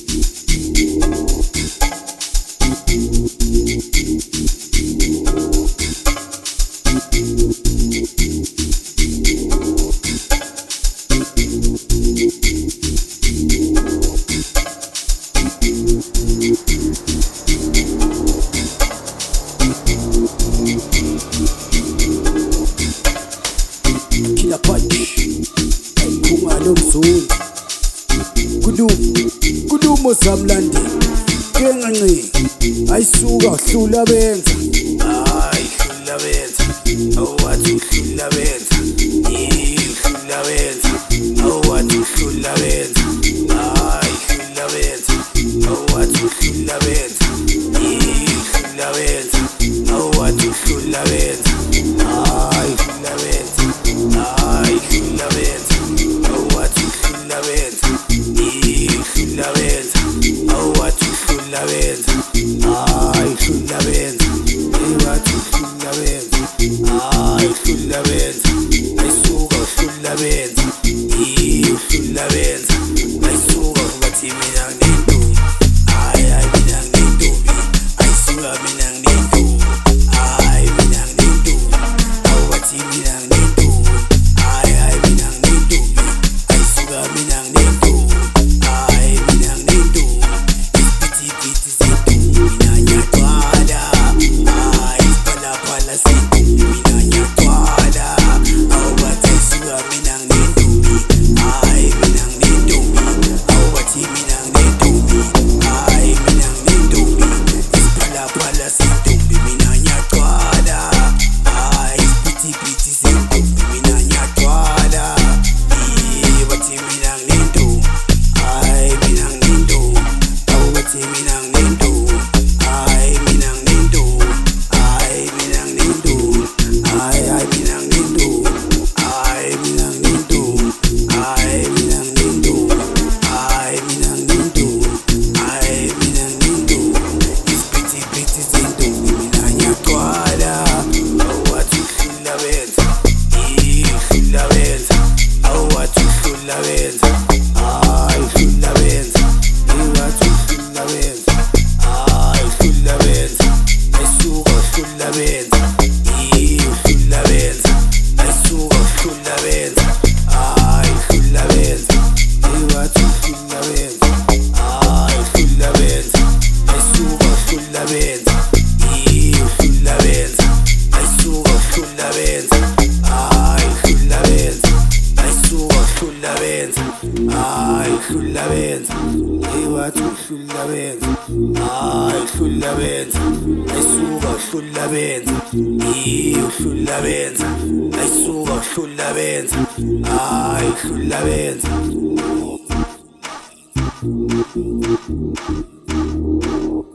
Killer Punch Khungalo Mzulu Kudumo Zamlandi Kenganci ayisuka hlula benza hayi hlula benza awathi hlula benza hlula benza awathi hlula benza hayi hlula benza awathi hlula benza hlula benza awathi hlula benza hayi hlula benza hayi hlula benza awathi hlula benza hlula benza awathi hlula benza hayi hlula benza ebathi hlula benza hayi hlula benza ayisuka hlula benza hlula benza ayisuka bathi mina ngintombi hayi mina ngintombi ayisuka mina ngintombi hayi mina ngintombi awathi mina ngintombi hayi mina ngintombi ayisuka mina ngintombi hayi mina ngintombi isiphithiphithi sentombi mina ngiyathwala hayi isiphalaphala sentombi mina ngiyathwala awathi ayisuka mina ngintombi hayi mina ngintombi awathi mina ngintombi hayi mina ngintombi isiphalaphala sentombi mina ngiyathwala hayi isiphithiphithi sentombi mina ngiyathwala bathi mina ngintombi hayi mina ngintombi awathi mina ngintombi hayi mina ngintombi hayi mina ngintombi hayi mina ngintombi hayi mina ngintombi hayi mina ngintombi hayi mina ngintombi hayi mina ngintombi isiphithiphithi sentombi mina ngiyathwala awathi hlula benza hlula benza awathi hlula benza hayi hlula benza ebathi hlula benza hayi hlula benza ayisuka hlula benza hlula benza ayisuka hlula benza hayi hlula benza ebathi hlula benza hayi hlula benza ayisuka hlula benza hlula benza ayisuka hlula benza hayi hlula benza ayisuka hlula benza hayi hlula benza ebathi hlula benza hayi hlula benza ayisuka hlula benza hlula benza ayisuka hlula benza hayi hlula benza